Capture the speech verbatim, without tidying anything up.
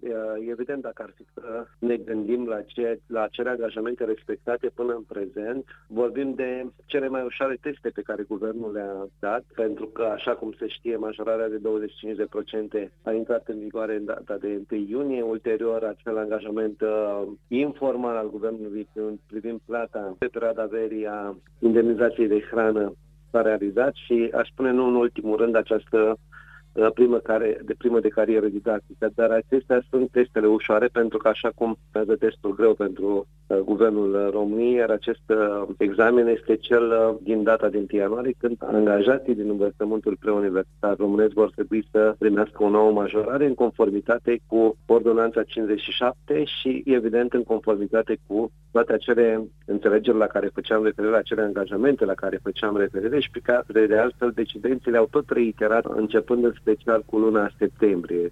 Evident, dacă ar fi să ne gândim la, ce, la acele angajamente respectate până în prezent, vorbim de cele mai ușoare teste pe care guvernul le-a dat, pentru că, așa cum se știe, majorarea de douăzeci și cinci la sută a intrat în vigoare în data de întâi iunie. Ulterior, acel angajament uh, informal al guvernului privind plata pe perioada verii a indemnizației de hrană s-a realizat și, aș spune, nu în ultimul rând, această primă care, de primă de carieră didactică, dar acestea sunt testele ușoare pentru că, așa cum urmează testul greu pentru uh, Guvernul României, iar acest uh, examen este cel uh, din data de întâi ianuarie, când angajații din învățământul preuniversitar românesc vor trebui să primească o nouă majorare în conformitate cu Ordonanța cincizeci și șapte și, evident, în conformitate cu toate acele înțelegeri la care făceam referire, acele angajamente la care făceam referire și pe care, de altfel, decidenții le-au tot reiterat începând în special cu luna septembrie.